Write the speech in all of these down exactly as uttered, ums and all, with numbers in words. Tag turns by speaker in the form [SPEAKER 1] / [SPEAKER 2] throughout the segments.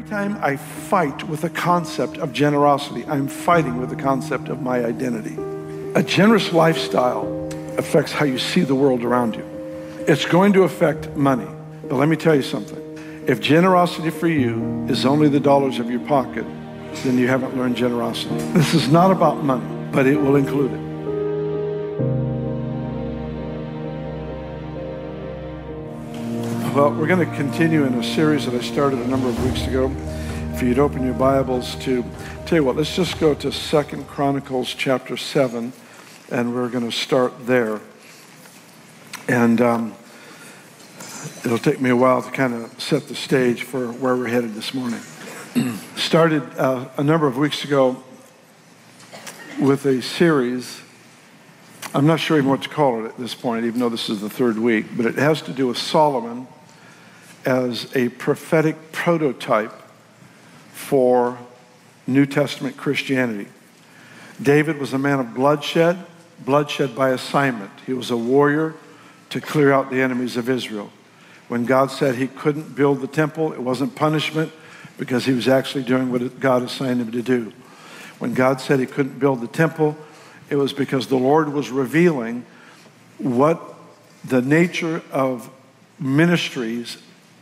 [SPEAKER 1] Every time I fight with the concept of generosity, I'm fighting with the concept of my identity. A generous lifestyle affects how you see the world around you. It's going to affect money. But let me tell you something. If generosity for you is only the dollars of your pocket, then you haven't learned generosity. This is not about money, but it will include it. Well, we're going to continue in a series that I started a number of weeks ago. If you'd open your Bibles to, tell you what, let's just go to Second Chronicles chapter seven, and we're going to start there. And um, it'll take me a while to kind of set the stage for where we're headed this morning. Started uh, a number of weeks ago with a series. I'm not sure even what to call it at this point, even though this is the third week, but it has to do with Solomon as a prophetic prototype for New Testament Christianity. David was a man of bloodshed, bloodshed by assignment. He was a warrior to clear out the enemies of Israel. When God said he couldn't build the temple, it wasn't punishment because he was actually doing what God assigned him to do. When God said he couldn't build the temple, it was because the Lord was revealing what the nature of ministries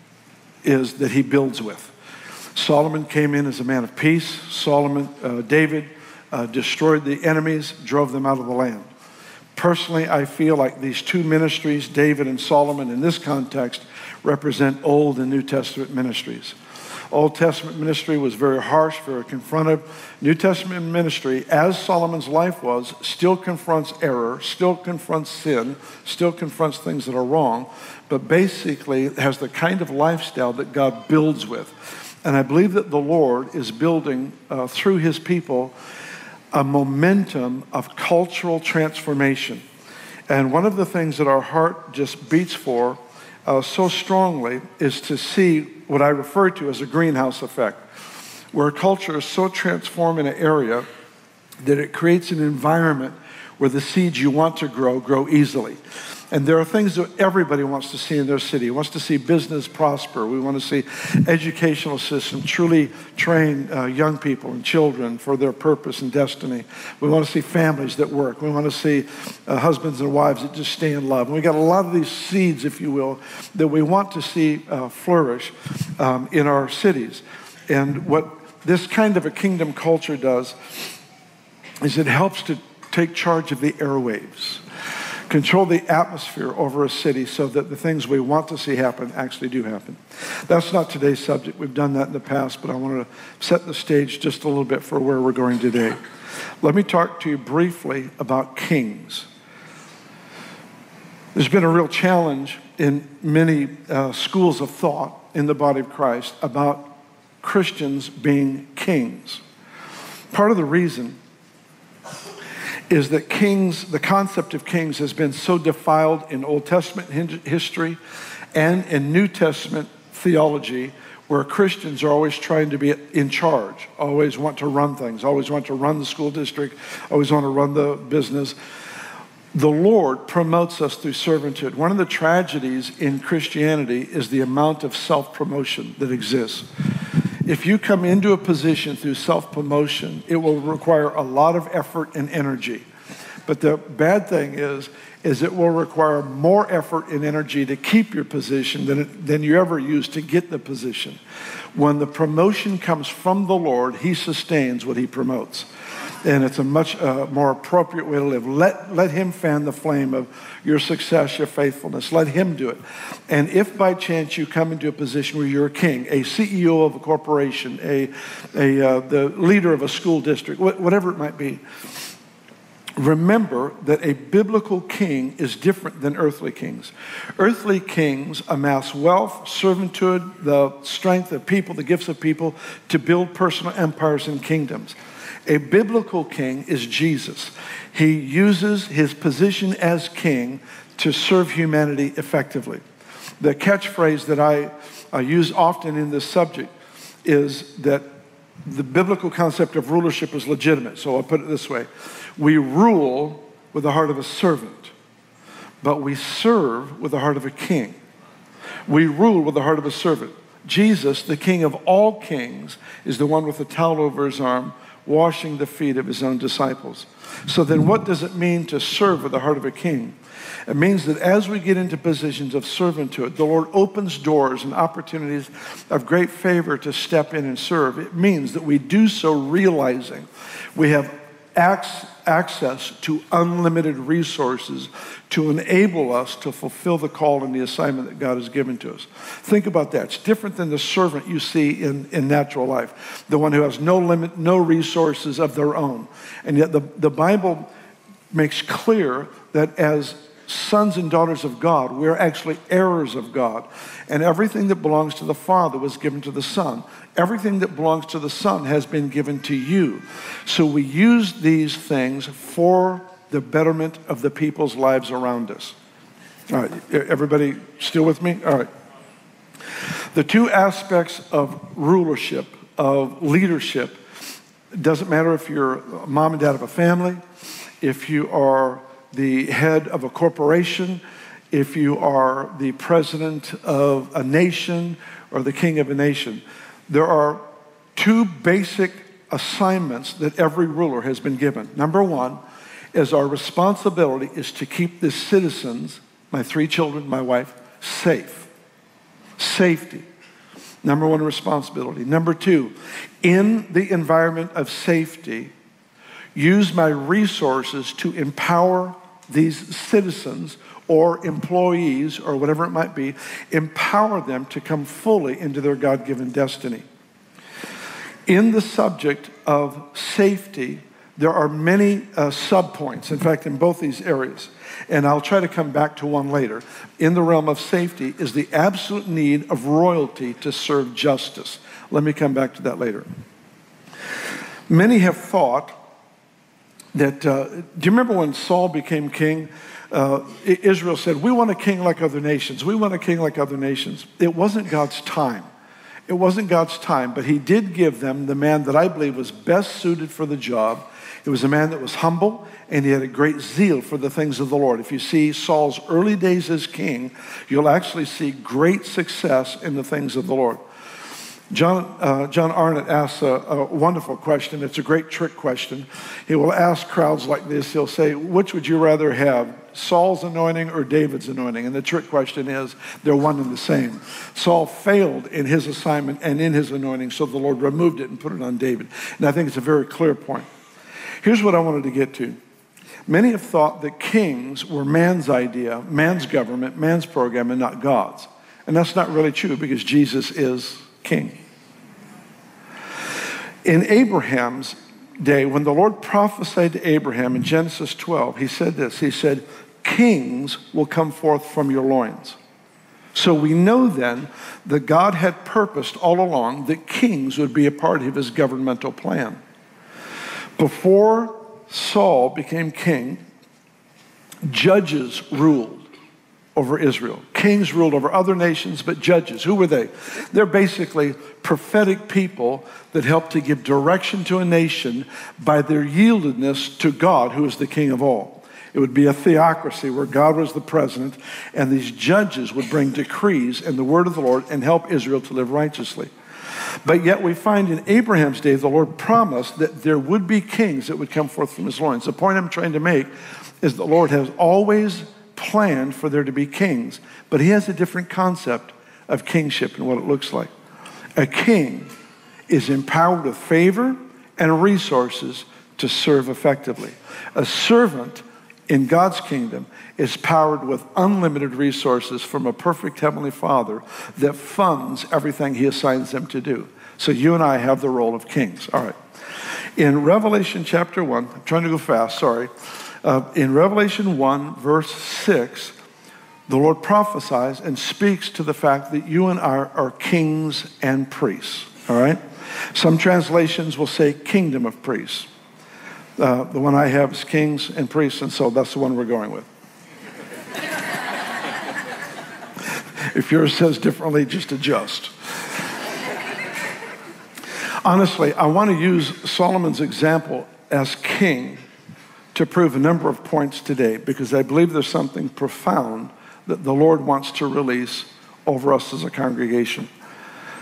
[SPEAKER 1] is that he builds with. Solomon came in as a man of peace. Solomon, uh, David uh, destroyed the enemies, drove them out of the land. Personally, I feel like these two ministries, David and Solomon, in this context, represent Old and New Testament ministries. Old Testament ministry was very harsh, very confrontive. New Testament ministry, as Solomon's life was, still confronts error, still confronts sin, still confronts things that are wrong, but basically has the kind of lifestyle that God builds with. And I believe that the Lord is building uh, through his people a momentum of cultural transformation. And one of the things that our heart just beats for uh, so strongly is to see what I refer to as a greenhouse effect, where culture is so transformed in an area that it creates an environment where the seeds you want to grow, grow easily. And there are things that everybody wants to see in their city. Wants to see business prosper. We want to see educational system truly train uh, young people and children for their purpose and destiny. We want to see families that work. We want to see uh, husbands and wives that just stay in love. And we got a lot of these seeds, if you will, that we want to see uh, flourish um, in our cities. And what this kind of a kingdom culture does is it helps to take charge of the airwaves, control the atmosphere over a city so that the things we want to see happen actually do happen. That's not today's subject. We've done that in the past, but I want to set the stage just a little bit for where we're going today. Let me talk to you briefly about kings. There's been a real challenge in many uh, schools of thought in the body of Christ about Christians being kings. Part of the reason is that kings, the concept of kings has been so defiled in Old Testament history and in New Testament theology, where Christians are always trying to be in charge, always want to run things, always want to run the school district, always want to run the business. The Lord promotes us through servanthood. One of the tragedies in Christianity is the amount of self-promotion that exists. If you come into a position through self-promotion, it will require a lot of effort and energy. But the bad thing is, is it will require more effort and energy to keep your position than, it, than you ever used to get the position. When the promotion comes from the Lord, he sustains what he promotes. And it's a much uh, more appropriate way to live. Let, let him fan the flame of your success, your faithfulness. Let him do it. And if by chance you come into a position where you're a king, a C E O of a corporation, a, a uh, the leader of a school district, wh- whatever it might be, remember that a biblical king is different than earthly kings. Earthly kings amass wealth, servanthood, the strength of people, the gifts of people to build personal empires and kingdoms. A biblical king is Jesus. He uses his position as king to serve humanity effectively. The catchphrase that I uh, use often in this subject is that the biblical concept of rulership is legitimate. So I'll put it this way. We rule with the heart of a servant, but we serve with the heart of a king. We rule with the heart of a servant. Jesus, the King of all kings, is the one with the towel over his arm, washing the feet of his own disciples. So then what does it mean to serve with the heart of a king? It means that as we get into positions of servanthood, the Lord opens doors and opportunities of great favor to step in and serve. It means that we do so realizing we have access to unlimited resources to enable us to fulfill the call and the assignment that God has given to us. Think about that. It's different than the servant you see in, in natural life, the one who has no limit, no resources of their own. And yet the, the Bible makes clear that as sons and daughters of God, we're actually heirs of God. And everything that belongs to the Father was given to the Son. Everything that belongs to the Son has been given to you. So we use these things for the betterment of the people's lives around us. All right, everybody still with me? All right. The two aspects of rulership, of leadership, doesn't matter if you're mom and dad of a family, if you are the head of a corporation, if you are the president of a nation or the king of a nation. There are two basic assignments that every ruler has been given. Number one is our responsibility is to keep the citizens, my three children, my wife, safe. Safety. Number one responsibility. Number two, in the environment of safety, use my resources to empower these citizens or employees or whatever it might be, empower them to come fully into their God-given destiny. In the subject of safety, there are many uh, subpoints, in fact, in both these areas. And I'll try to come back to one later. In the realm of safety is the absolute need of royalty to serve justice. Let me come back to that later. Many have thought that, uh, do you remember when Saul became king? Uh, Israel said, we want a king like other nations. We want a king like other nations. It wasn't God's time. It wasn't God's time, but he did give them the man that I believe was best suited for the job. It was a man that was humble, and he had a great zeal for the things of the Lord. If you see Saul's early days as king, you'll actually see great success in the things of the Lord. John, uh, John Arnott asks a, a wonderful question. It's a great trick question. He will ask crowds like this. He'll say, which would you rather have, Saul's anointing or David's anointing? And the trick question is, they're one and the same. Saul failed in his assignment and in his anointing, so the Lord removed it and put it on David. And I think it's a very clear point. Here's what I wanted to get to. Many have thought that kings were man's idea, man's government, man's program, and not God's. And that's not really true because Jesus is king. In Abraham's day, when the Lord prophesied to Abraham in Genesis twelve, he said this. He said, kings will come forth from your loins. So we know then that God had purposed all along that kings would be a part of his governmental plan. Before Saul became king, judges ruled over Israel. Kings ruled over other nations, but judges, who were they? They're basically prophetic people that help to give direction to a nation by their yieldedness to God, who is the king of all. It would be a theocracy where God was the president, and these judges would bring decrees and the word of the Lord and help Israel to live righteously. But yet we find in Abraham's day, the Lord promised that there would be kings that would come forth from his loins. The point I'm trying to make is the Lord has always planned for there to be kings, but he has a different concept of kingship and what it looks like. A king is empowered with favor and resources to serve effectively. A servant in God's kingdom is powered with unlimited resources from a perfect Heavenly Father that funds everything he assigns them to do. So you and I have the role of kings. All right. In Revelation chapter one, I'm trying to go fast, sorry. Uh, in Revelation one, verse six, the Lord prophesies and speaks to the fact that you and I are kings and priests. All right? Some translations will say kingdom of priests. Uh, the one I have is kings and priests, and so that's the one we're going with. If yours says differently, just adjust. Honestly, I want to use Solomon's example as king to prove a number of points today, because I believe there's something profound that the Lord wants to release over us as a congregation.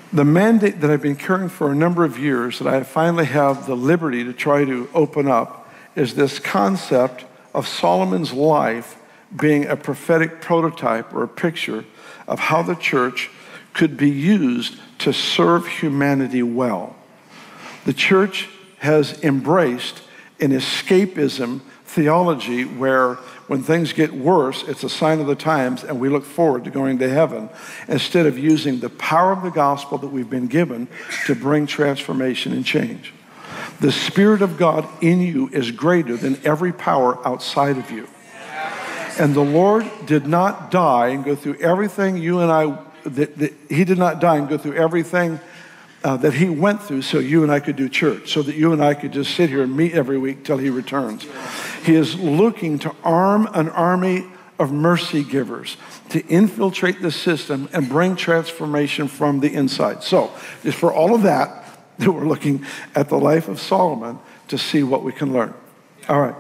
[SPEAKER 1] The mandate that I've been carrying for a number of years that I finally have the liberty to try to open up is this concept of Solomon's life being a prophetic prototype or a picture of how the church could be used to serve humanity well. The church has embraced an escapism theology where when things get worse, it's a sign of the times and we look forward to going to heaven instead of using the power of the gospel that we've been given to bring transformation and change. The Spirit of God in you is greater than every power outside of you. And the Lord did not die and go through everything you and I, that, that he did not die and go through everything Uh, that he went through so you and I could do church, so that you and I could just sit here and meet every week till he returns. He is looking to arm an army of mercy givers to infiltrate the system and bring transformation from the inside. So, just for all of that, that we're looking at the life of Solomon to see what we can learn. All right.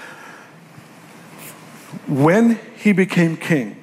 [SPEAKER 1] When he became king,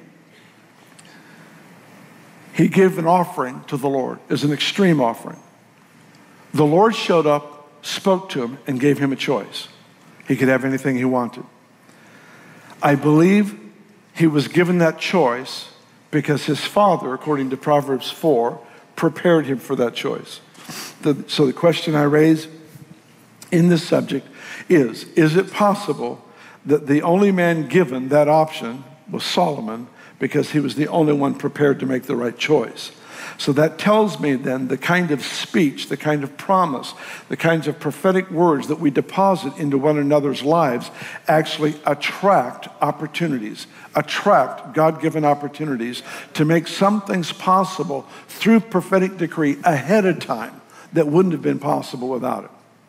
[SPEAKER 1] he gave an offering to the Lord as an extreme offering. The Lord showed up, spoke to him, and gave him a choice. He could have anything he wanted. I believe he was given that choice because his father, according to Proverbs four, prepared him for that choice. The, so the question I raise in this subject is, is it possible that the only man given that option was Solomon, because he was the only one prepared to make the right choice? So that tells me then the kind of speech, the kind of promise, the kinds of prophetic words that we deposit into one another's lives actually attract opportunities, attract God-given opportunities to make some things possible through prophetic decree ahead of time that wouldn't have been possible without it.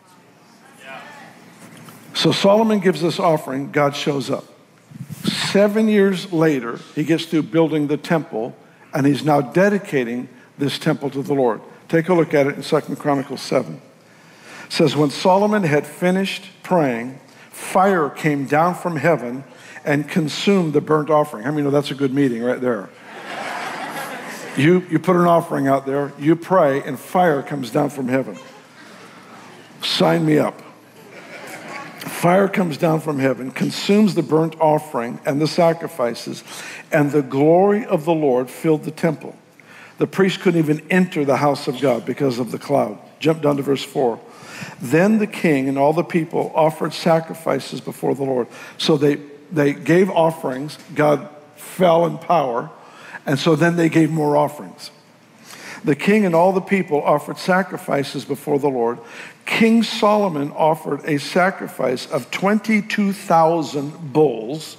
[SPEAKER 1] So Solomon gives this offering, God shows up. Seven years later, he gets through building the temple, and he's now dedicating this temple to the Lord. Take a look at it in Second Chronicles seven. It says, when Solomon had finished praying, fire came down from heaven and consumed the burnt offering. How many know that's a good meeting right there? You, you put an offering out there, you pray, and fire comes down from heaven. Sign me up. Fire comes down from heaven, consumes the burnt offering and the sacrifices, and the glory of the Lord filled the temple. The priest couldn't even enter the house of God because of the cloud. Jump down to verse four. Then the king and all the people offered sacrifices before the Lord. So they, they gave offerings. God fell in power, and so then they gave more offerings. The king and all the people offered sacrifices before the Lord. King Solomon offered a sacrifice of twenty-two thousand bulls.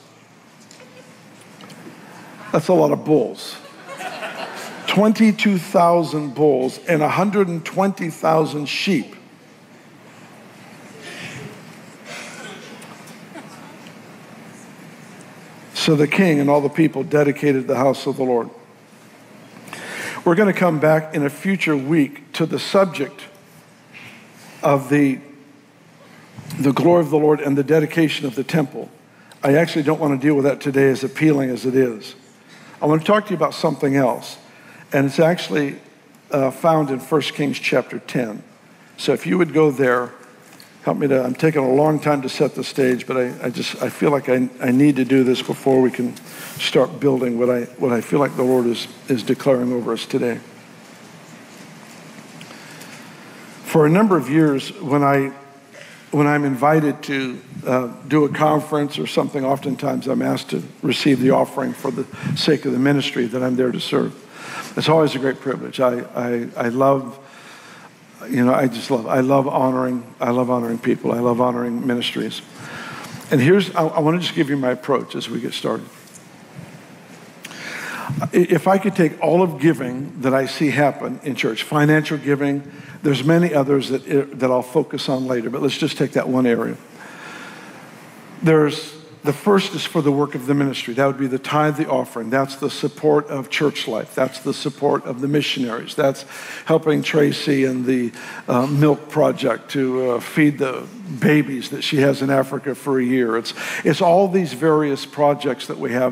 [SPEAKER 1] That's a lot of bulls. twenty-two thousand bulls and one hundred twenty thousand sheep. So the king and all the people dedicated the house of the Lord. We're going to come back in a future week to the subject of the, the glory of the Lord and the dedication of the temple. I actually don't want to deal with that today, as appealing as it is. I want to talk to you about something else, and it's actually uh, found in First Kings chapter ten. So if you would go there, help me to, I'm taking a long time to set the stage, but I, I just, I feel like I, I need to do this before we can start building what I, what I feel like the Lord is, is declaring over us today. For a number of years, when, I, when I'm invited to uh, do a conference or something, oftentimes I'm asked to receive the offering for the sake of the ministry that I'm there to serve. It's always a great privilege. I, I, I love, you know, I just love, I love honoring, I love honoring people. I love honoring ministries. And here's, I, I want to just give you my approach as we get started. If I could take all of giving that I see happen in church, financial giving, there's many others that, that I'll focus on later, but let's just take that one area. There's, the first is for the work of the ministry. That would be the tithe, the offering. That's the support of church life. That's the support of the missionaries. That's helping Tracy and the uh, Milk Project to uh, feed the babies that she has in Africa for a year. It's, it's all these various projects that we have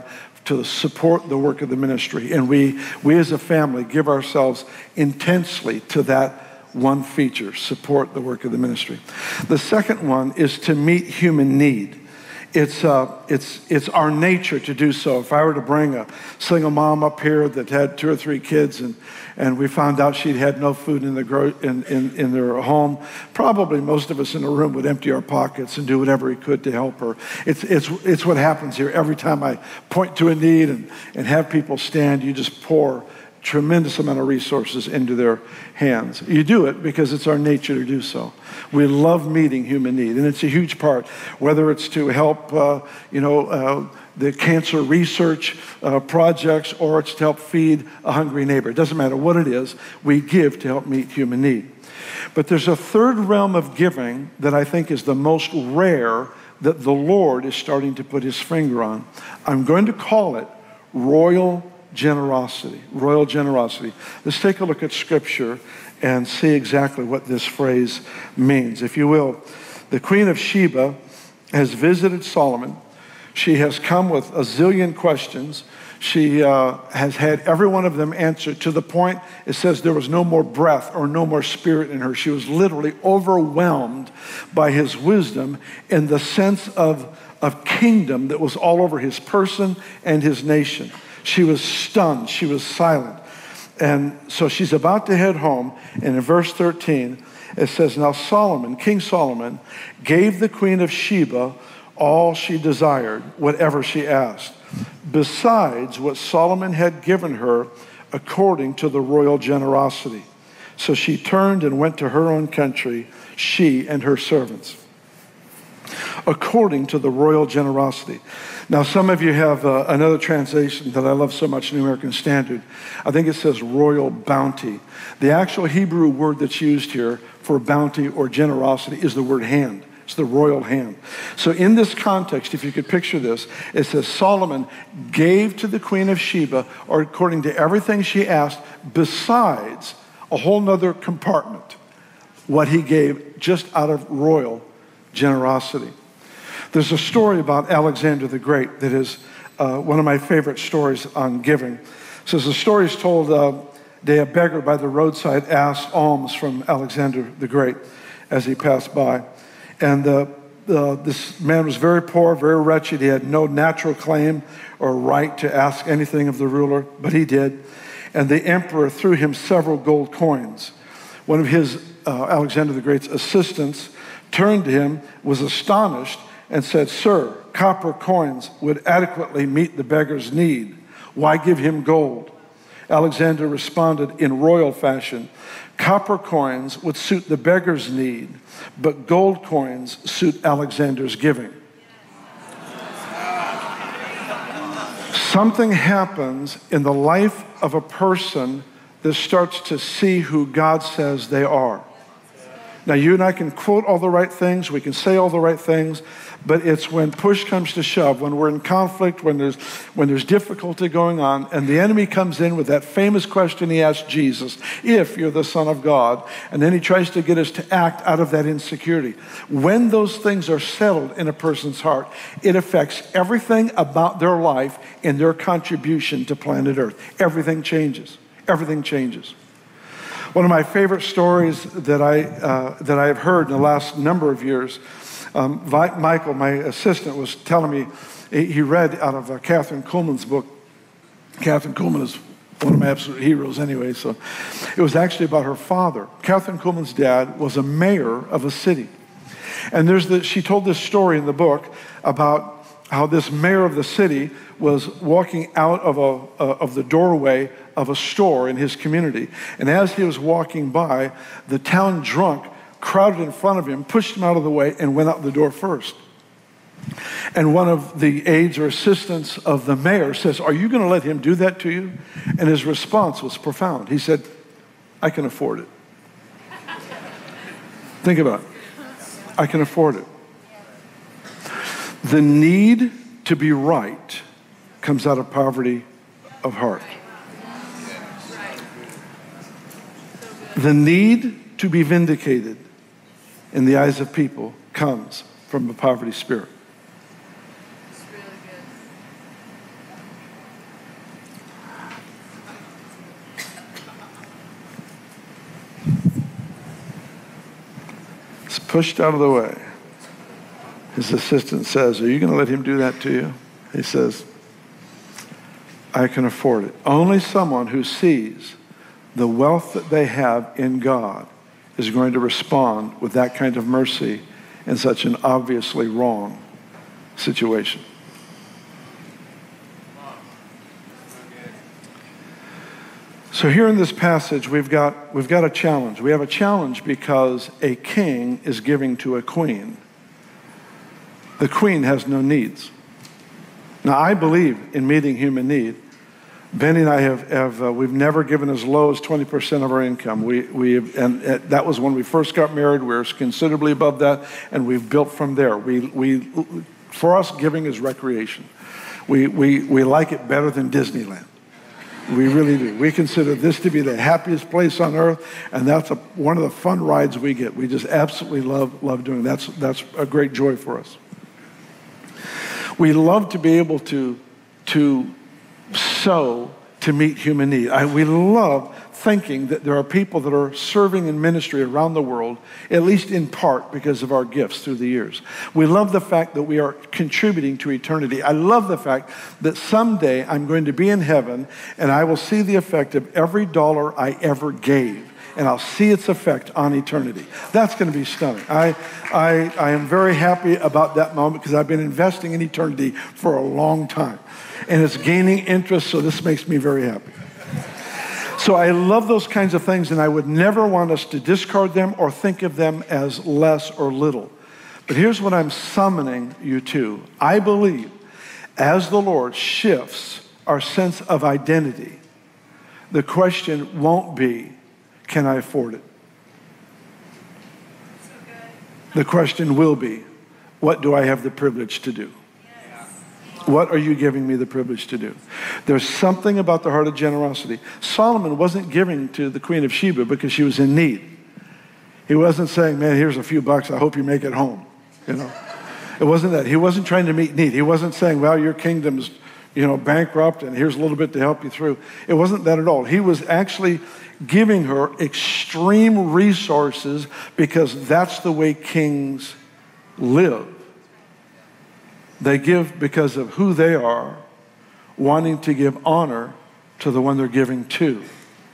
[SPEAKER 1] to support the work of the ministry. And we, we as a family give ourselves intensely to that one feature, support the work of the ministry. The second one is to meet human need. It's, uh, it's, it's our nature to do so. If I were to bring a single mom up here that had two or three kids and, and we found out she'd had no food in, the gro- in, in, in their home, probably most of us in the room would empty our pockets and do whatever we could to help her. It's, it's, it's what happens here. Every time I point to a need and, and have people stand, you just pour tremendous amount of resources into their hands. You do it because it's our nature to do so. We love meeting human need, and it's a huge part, whether it's to help, uh, you know, uh, the cancer research uh, projects, or it's to help feed a hungry neighbor. It doesn't matter what it is, we give to help meet human need. But there's a third realm of giving that I think is the most rare that the Lord is starting to put his finger on. I'm going to call it royal generosity, royal generosity. Let's take a look at Scripture and see exactly what this phrase means. If you will, the Queen of Sheba has visited Solomon. She has come with a zillion questions. She uh, has had every one of them answered to the point it says there was no more breath or no more spirit in her. She was literally overwhelmed by his wisdom in the sense of, of kingdom that was all over his person and his nation. She was stunned. She was silent. And so she's about to head home. And in verse thirteen, it says, now Solomon, King Solomon, gave the Queen of Sheba all she desired, whatever she asked, besides what Solomon had given her according to the royal generosity. So she turned and went to her own country, she and her servants, according to the royal generosity. Now, some of you have uh, another translation that I love so much, New American Standard. I think it says royal bounty. The actual Hebrew word that's used here for bounty or generosity is the word hand. It's the royal hand. So in this context, if you could picture this, it says Solomon gave to the Queen of Sheba, or according to everything she asked, besides a whole nother compartment, what he gave just out of royal generosity. There's a story about Alexander the Great that is uh, one of my favorite stories on giving. It says the story is told uh, day a beggar by the roadside asked alms from Alexander the Great as he passed by. And uh, uh, this man was very poor, very wretched. He had no natural claim or right to ask anything of the ruler, but he did. And the emperor threw him several gold coins. One of his, uh, Alexander the Great's assistants, turned to him, was astonished, and said, sir, copper coins would adequately meet the beggar's need. Why give him gold? Alexander responded in royal fashion, copper coins would suit the beggar's need, but gold coins suit Alexander's giving. Something happens in the life of a person that starts to see who God says they are. Now, you and I can quote all the right things, we can say all the right things, but it's when push comes to shove, when we're in conflict, when there's when there's difficulty going on, and the enemy comes in with that famous question he asked Jesus, if you're the Son of God, and then he tries to get us to act out of that insecurity. When those things are settled in a person's heart, it affects everything about their life and their contribution to planet Earth. Everything changes. Everything changes. One of my favorite stories that I uh, that I have heard in the last number of years, um, Vi- Michael, my assistant, was telling me he read out of uh, Catherine Kuhlman's book. Catherine Kuhlman is one of my absolute heroes anyway, so it was actually about her father. Catherine Kuhlman's dad was a mayor of a city. And there's the, she told this story in the book about how this mayor of the city was walking out of, a, uh, of the doorway of a store in his community. And as he was walking by, the town drunk crowded in front of him, pushed him out of the way, and went out the door first. And one of the aides or assistants of the mayor says, are you going to let him do that to you? And his response was profound. He said, I can afford it. Think about it. I can afford it. The need to be right comes out of poverty of heart. The need to be vindicated in the eyes of people comes from a poverty spirit. pushed out of the way. His assistant says, are you going to let him do that to you? He says, I can afford it. Only someone who sees the wealth that they have in God is going to respond with that kind of mercy in such an obviously wrong situation. So here in this passage, we've got, we've got a challenge. We have a challenge because a king is giving to a queen. The queen has no needs. Now, I believe in meeting human need. Benny and I have, have uh, we've never given as low as twenty percent of our income. We, we have, and uh, that was when we first got married. We were considerably above that, and we've built from there. We, we, for us, giving is recreation. We, we, we like it better than Disneyland. We really do. We consider this to be the happiest place on earth, and that's a, one of the fun rides we get. We just absolutely love, love doing that. That's, that's a great joy for us. We love to be able to, to sow to meet human need. I, we love thinking that there are people that are serving in ministry around the world, at least in part because of our gifts through the years. We love the fact that we are contributing to eternity. I love the fact that someday I'm going to be in heaven and I will see the effect of every dollar I ever gave. And I'll see its effect on eternity. That's going to be stunning. I, I, I am very happy about that moment because I've been investing in eternity for a long time. And it's gaining interest, so this makes me very happy. So I love those kinds of things, and I would never want us to discard them or think of them as less or little. But here's what I'm summoning you to. I believe as the Lord shifts our sense of identity, the question won't be, can I afford it? The question will be, what do I have the privilege to do? What are you giving me the privilege to do? There's something about the heart of generosity. Solomon wasn't giving to the Queen of Sheba because she was in need. He wasn't saying, man, here's a few bucks, I hope you make it home. You know, it wasn't that. He wasn't trying to meet need. He wasn't saying, well, your kingdom's, you know, bankrupt and here's a little bit to help you through. It wasn't that at all. He was actually giving her extreme resources because that's the way kings live. They give because of who they are, wanting to give honor to the one they're giving to.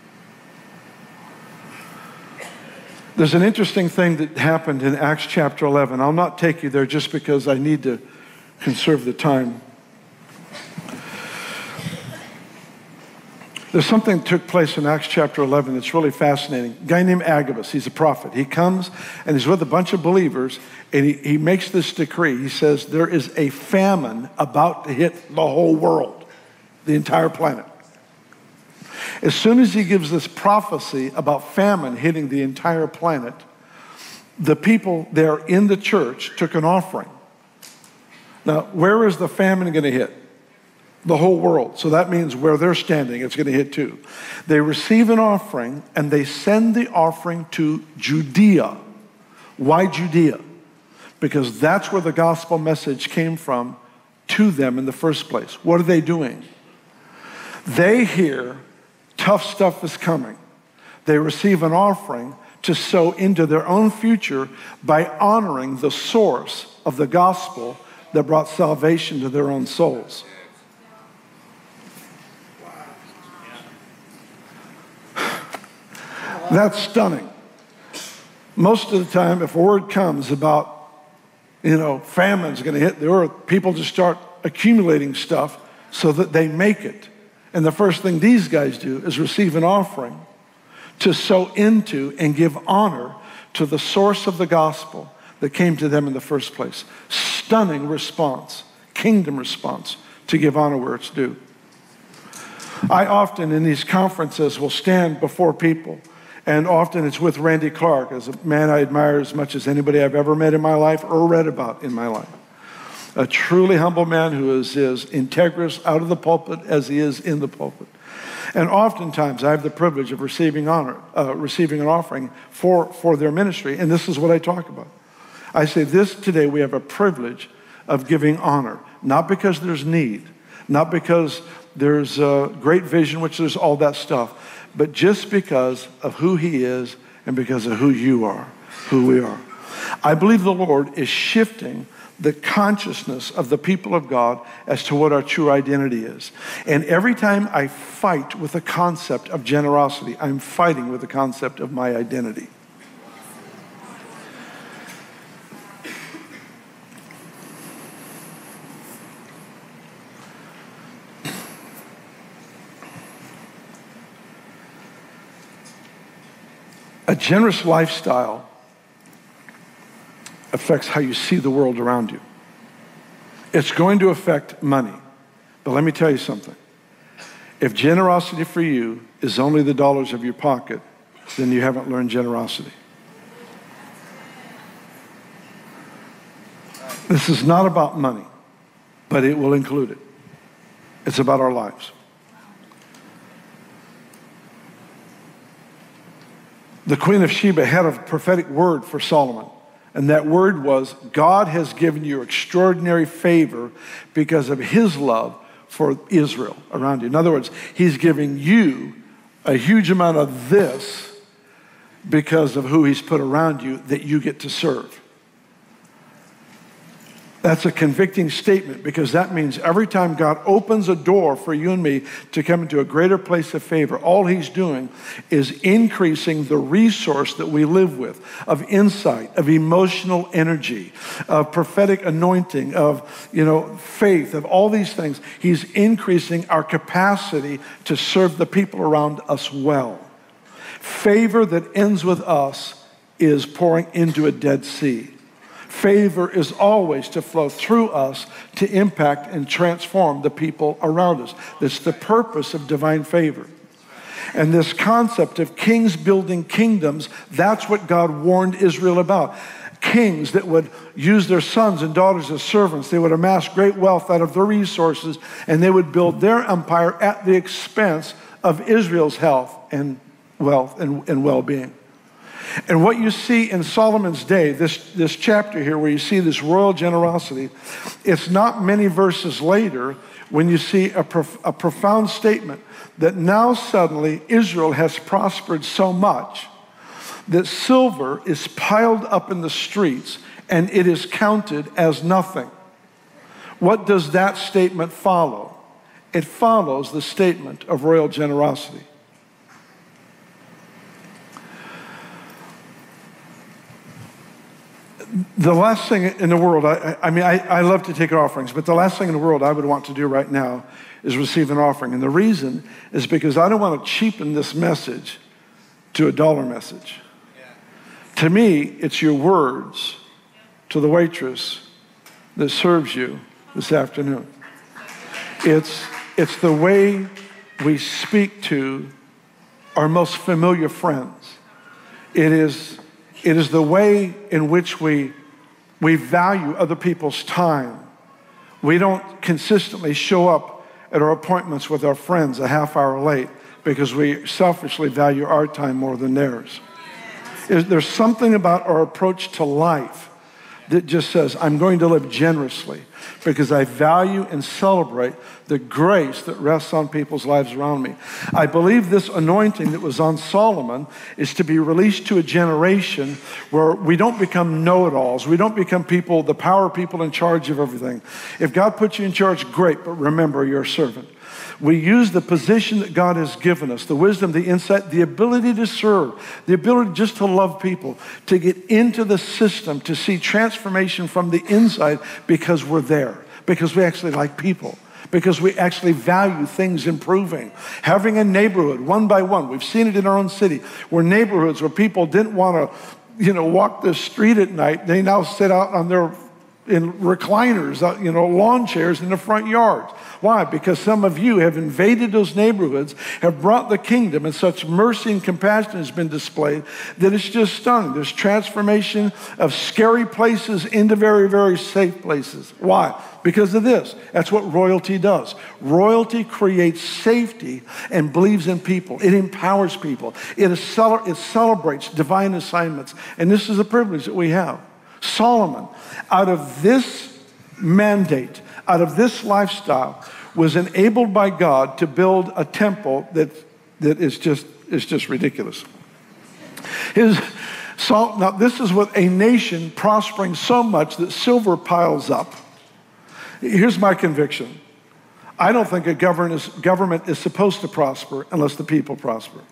[SPEAKER 1] There's an interesting thing that happened in Acts chapter eleven. I'll not take you there just because I need to conserve the time. There's something that took place in Acts chapter eleven that's really fascinating. A guy named Agabus, he's a prophet. He comes and he's with a bunch of believers and he, he makes this decree. He says there is a famine about to hit the whole world, the entire planet. As soon as he gives this prophecy about famine hitting the entire planet, the people there in the church took an offering. Now, where is the famine going to hit? The whole world. So that means where they're standing, it's going to hit too. They receive an offering and they send the offering to Judea. Why Judea? Because that's where the gospel message came from to them in the first place. What are they doing? They hear tough stuff is coming. They receive an offering to sow into their own future by honoring the source of the gospel that brought salvation to their own souls. That's stunning. Most of the time, if a word comes about, you know, famine's going to hit the earth, people just start accumulating stuff so that they make it. And the first thing these guys do is receive an offering to sow into and give honor to the source of the gospel that came to them in the first place. Stunning response, kingdom response to give honor where it's due. I often in these conferences will stand before people. And often it's with Randy Clark, as a man I admire as much as anybody I've ever met in my life or read about in my life. A truly humble man who is as integrous out of the pulpit as he is in the pulpit. And oftentimes I have the privilege of receiving honor, uh, receiving an offering for, for their ministry. And this is what I talk about. I say this today, we have a privilege of giving honor, not because there's need, not because there's a great vision, which there's all that stuff, but just because of who he is and because of who you are, who we are. I believe the Lord is shifting the consciousness of the people of God as to what our true identity is. And every time I fight with the concept of generosity, I'm fighting with the concept of my identity. A generous lifestyle affects how you see the world around you. It's going to affect money. But let me tell you something. If generosity for you is only the dollars of your pocket, then you haven't learned generosity. This is not about money, but it will include it. It's about our lives. The Queen of Sheba had a prophetic word for Solomon. And that word was, God has given you extraordinary favor because of his love for Israel around you. In other words, he's giving you a huge amount of this because of who he's put around you that you get to serve. That's a convicting statement, because that means every time God opens a door for you and me to come into a greater place of favor, all he's doing is increasing the resource that we live with, of insight, of emotional energy, of prophetic anointing, of, you know, faith, of all these things. He's increasing our capacity to serve the people around us well. Favor that ends with us is pouring into a Dead Sea. Favor is always to flow through us to impact and transform the people around us. That's the purpose of divine favor. And this concept of kings building kingdoms, that's what God warned Israel about. Kings that would use their sons and daughters as servants. They would amass great wealth out of their resources, and they would build their empire at the expense of Israel's health and wealth and, and well-being. And what you see in Solomon's day, this, this chapter here where you see this royal generosity, it's not many verses later when you see a, prof, a profound statement that now suddenly Israel has prospered so much that silver is piled up in the streets and it is counted as nothing. What does that statement follow? It follows the statement of royal generosity. The last thing in the world, I, I mean, I, I love to take offerings, but the last thing in the world I would want to do right now is receive an offering. And the reason is because I don't want to cheapen this message to a dollar message. Yeah. To me, it's your words to the waitress that serves you this afternoon. It's, it's the way we speak to our most familiar friends. It is... It is the way in which we, we value other people's time. We don't consistently show up at our appointments with our friends a half hour late because we selfishly value our time more than theirs. Is there's something about our approach to life that just says, I'm going to live generously because I value and celebrate the grace that rests on people's lives around me. I believe this anointing that was on Solomon is to be released to a generation where we don't become know-it-alls. We don't become people, the power people in charge of everything. If God puts you in charge, great, but remember you're a servant. We use the position that God has given us, the wisdom, the insight, the ability to serve, the ability just to love people, to get into the system, to see transformation from the inside because we're there, because we actually like people, because we actually value things improving. Having a neighborhood, one by one, we've seen it in our own city, where neighborhoods where people didn't want to, you know, walk the street at night, they now sit out on their in recliners, you know, lawn chairs in the front yards. Why? Because some of you have invaded those neighborhoods, have brought the kingdom, and such mercy and compassion has been displayed that it's just stunning. There's transformation of scary places into very, very safe places. Why? Because of this. That's what royalty does. Royalty creates safety and believes in people. It empowers people. It, is cele- it celebrates divine assignments. And this is a privilege that we have. Solomon, out of this mandate, out of this lifestyle, was enabled by God to build a temple that, that is just, is just ridiculous. His, So now this is with a nation prospering so much that silver piles up. Here's my conviction. I don't think a government is, government is supposed to prosper unless the people prosper.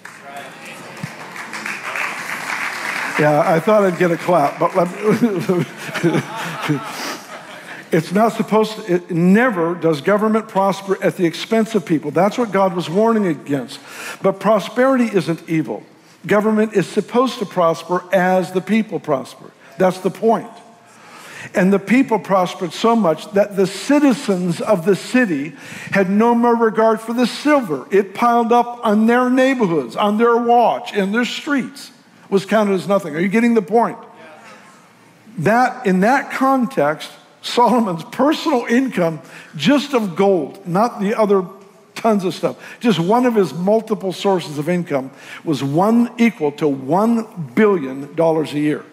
[SPEAKER 1] Yeah, I thought I'd get a clap, but let me, it's not supposed to, it never does government prosper at the expense of people. That's what God was warning against. But prosperity isn't evil. Government is supposed to prosper as the people prosper. That's the point. And the people prospered so much that the citizens of the city had no more regard for the silver. It piled up on their neighborhoods, on their watch, in their streets. Was counted as nothing. Are you getting the point? That, in that context, Solomon's personal income, just of gold, not the other tons of stuff, just one of his multiple sources of income, was one equal to one billion dollars a year.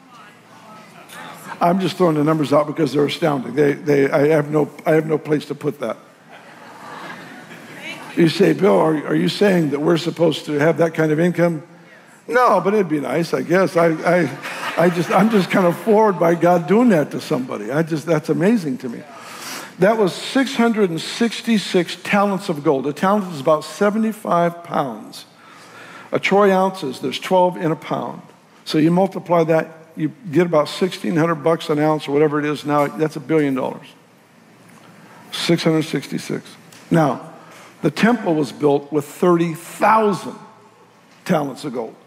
[SPEAKER 1] I'm just throwing the numbers out because they're astounding. They, they, I have no, I have no place to put that. You say, Bill, are, are you saying that we're supposed to have that kind of income? No, but it'd be nice, I guess. I, I, I just, I'm just kind of floored by God doing that to somebody. I just, that's amazing to me. That was six hundred sixty-six talents of gold. A talent is about seventy-five pounds. A troy ounces, there's twelve in a pound. So you multiply that, you get about sixteen hundred bucks an ounce or whatever it is now. That's a billion dollars. six hundred sixty-six. Now, the temple was built with thirty thousand talents of gold.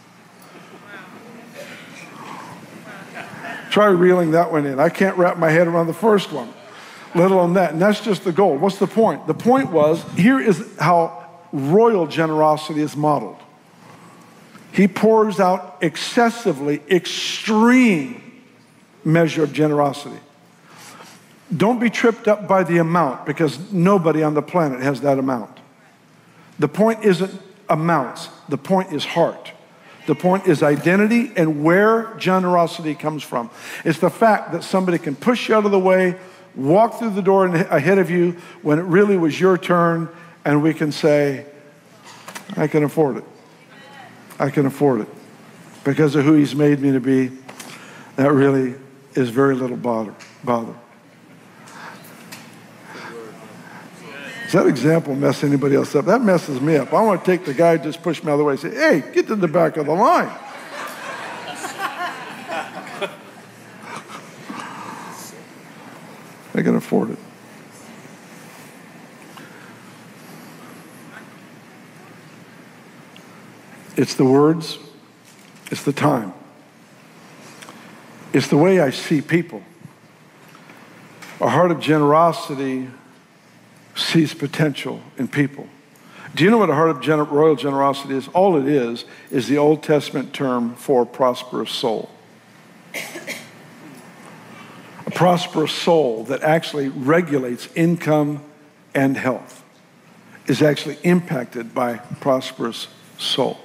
[SPEAKER 1] Try reeling that one in. I can't wrap my head around the first one, let alone that. And that's just the gold. What's the point? The point was, here is how royal generosity is modeled. He pours out excessively, extreme measure of generosity. Don't be tripped up by the amount, because nobody on the planet has that amount. The point isn't amounts. The point is heart. The point is identity and where generosity comes from. It's the fact that somebody can push you out of the way, walk through the door ahead of you when it really was your turn, and we can say, I can afford it. I can afford it. Because of who he's made me to be, that really is very little bother. bother. Does that example mess anybody else up? That messes me up. I want to take the guy who just pushed me out of the way and say, hey, get to the back of the line. I can afford it. It's the words. It's the time. It's the way I see people. A heart of generosity sees potential in people. Do you know what a heart of gener- royal generosity is? All it is is the Old Testament term for prosperous soul. A prosperous soul that actually regulates income and health is actually impacted by prosperous soul.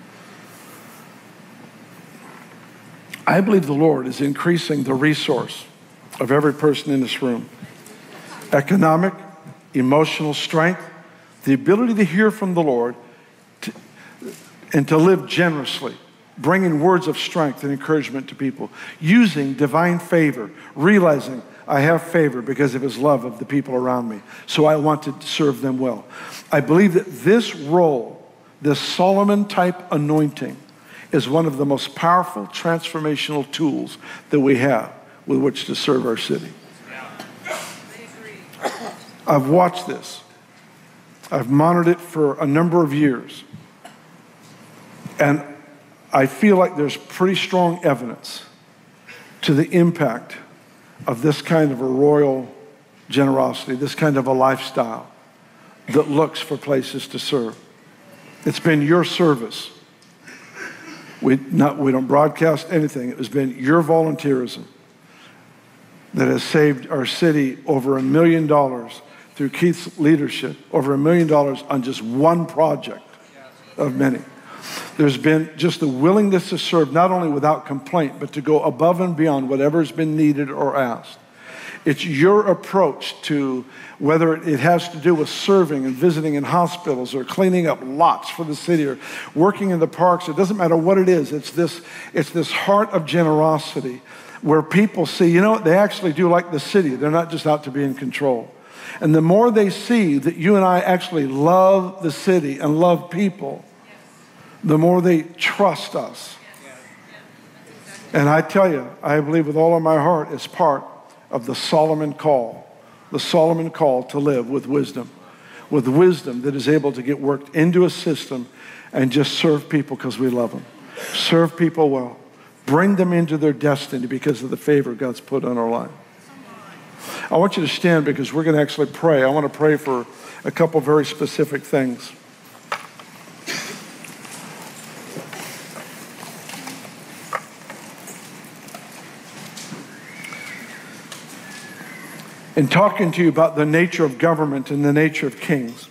[SPEAKER 1] I believe the Lord is increasing the resource of every person in this room. Economic, emotional strength, the ability to hear from the Lord to, and to live generously, bringing words of strength and encouragement to people, using divine favor, realizing I have favor because of his love of the people around me, so I want to serve them well. I believe that this role, this Solomon-type anointing, is one of the most powerful transformational tools that we have with which to serve our city. I've watched this. I've monitored it for a number of years. And I feel like there's pretty strong evidence to the impact of this kind of a royal generosity, this kind of a lifestyle that looks for places to serve. It's been your service. We, not, we don't broadcast anything. It has been your volunteerism that has saved our city over a million dollars through Keith's leadership, over a million dollars on just one project of many. There's been just the willingness to serve, not only without complaint, but to go above and beyond whatever has been needed or asked. It's your approach to whether it has to do with serving and visiting in hospitals or cleaning up lots for the city or working in the parks. It doesn't matter what it is. It's this, it's this heart of generosity where people see, you know, they actually do like the city. They're not just out to be in control. And the more they see that you and I actually love the city and love people, the more they trust us. And I tell you, I believe with all of my heart, it's part of the Solomon call, the Solomon call to live with wisdom, with wisdom that is able to get worked into a system and just serve people because we love them. Serve people well. Bring them into their destiny because of the favor God's put on our life. I want you to stand because we're going to actually pray. I want to pray for a couple very specific things. In talking to you about the nature of government and the nature of kings,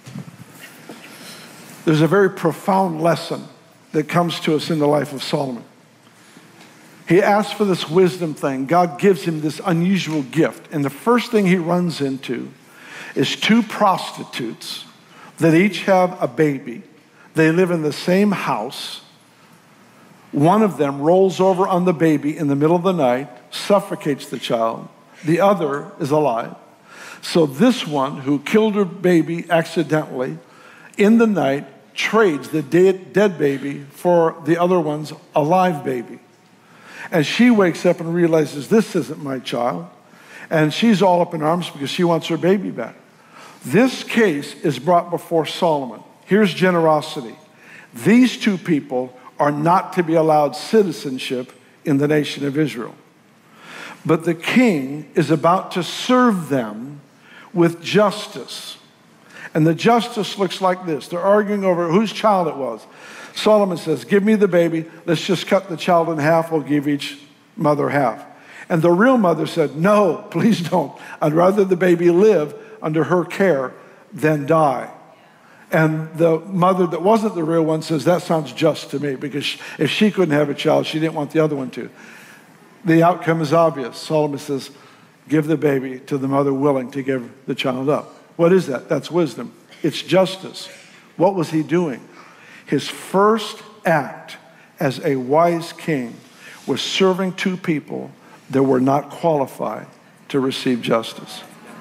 [SPEAKER 1] there's a very profound lesson that comes to us in the life of Solomon. He asks for this wisdom thing. God gives him this unusual gift. And the first thing he runs into is two prostitutes that each have a baby. They live in the same house. One of them rolls over on the baby in the middle of the night, suffocates the child. The other is alive. So this one who killed her baby accidentally in the night trades the dead, dead baby for the other one's alive baby. And she wakes up and realizes this isn't my child. And she's all up in arms because she wants her baby back. This case is brought before Solomon. Here's generosity. These two people are not to be allowed citizenship in the nation of Israel. But the king is about to serve them with justice. And the justice looks like this. They're arguing over whose child it was. Solomon says, give me the baby. Let's just cut the child in half. We'll give each mother half. And the real mother said, no, please don't. I'd rather the baby live under her care than die. And the mother that wasn't the real one says, that sounds just to me, because if she couldn't have a child, she didn't want the other one to. The outcome is obvious. Solomon says, give the baby to the mother willing to give the child up. What is that? That's wisdom. It's justice. What was he doing? His first act as a wise king was serving two people that were not qualified to receive justice.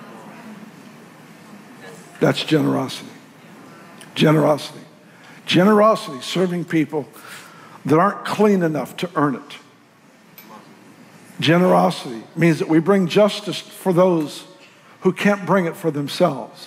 [SPEAKER 1] That's generosity. Generosity. Generosity, serving people that aren't clean enough to earn it. Generosity means that we bring justice for those who can't bring it for themselves.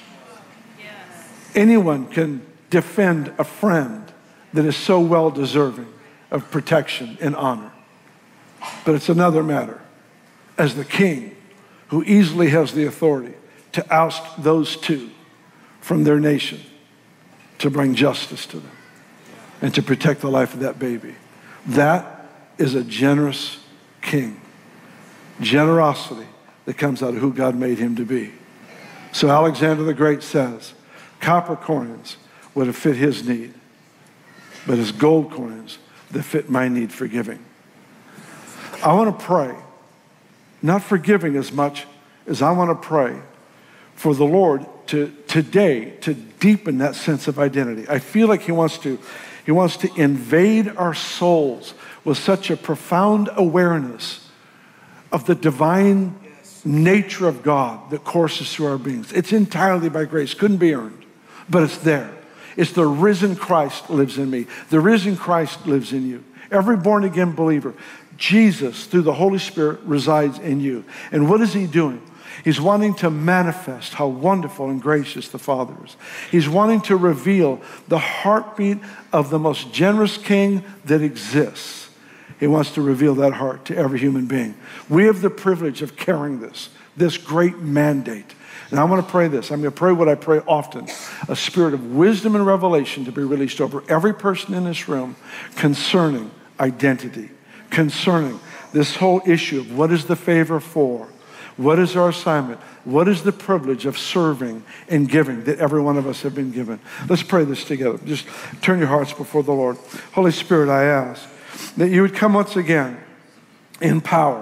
[SPEAKER 1] Anyone can defend a friend that is so well deserving of protection and honor. But it's another matter as the king who easily has the authority to oust those two from their nation, to bring justice to them and to protect the life of that baby. That is a generous king. Generosity that comes out of who God made him to be. So Alexander the Great says, copper coins would have fit his need, but it's gold coins that fit my need for giving. I want to pray, not for giving as much as I want to pray for the Lord to today to deepen that sense of identity. I feel like he wants to, he wants to invade our souls with such a profound awareness of the divine nature of God that courses through our beings. It's entirely by grace, couldn't be earned, but it's there. It's the risen Christ lives in me. The risen Christ lives in you. Every born again believer, Jesus through the Holy Spirit resides in you. And what is he doing? He's wanting to manifest how wonderful and gracious the Father is. He's wanting to reveal the heartbeat of the most generous king that exists. He wants to reveal that heart to every human being. We have the privilege of carrying this, this great mandate. And I want to pray this. I'm going to pray what I pray often. A spirit of wisdom and revelation to be released over every person in this room concerning identity, concerning this whole issue of what is the favor for? What is our assignment? What is the privilege of serving and giving that every one of us have been given? Let's pray this together. Just turn your hearts before the Lord. Holy Spirit, I ask that you would come once again in power.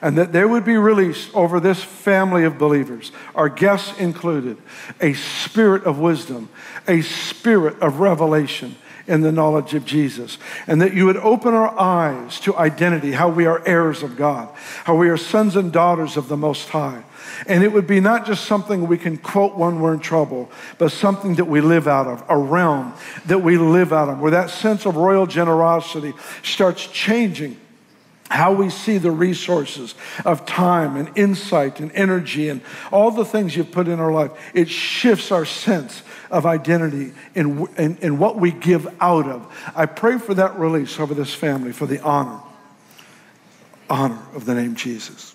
[SPEAKER 1] and that there would be released over this family of believers, our guests included, a spirit of wisdom, a spirit of revelation in the knowledge of Jesus, and that you would open our eyes to identity, how we are heirs of God, how we are sons and daughters of the Most High. And it would be not just something we can quote when we're in trouble, but something that we live out of, a realm that we live out of, where that sense of royal generosity starts changing how we see the resources of time and insight and energy and all the things you've put in our life. It shifts our sense of identity in, in, in what we give out of. I pray for that release over this family, for the honor, honor of the name Jesus.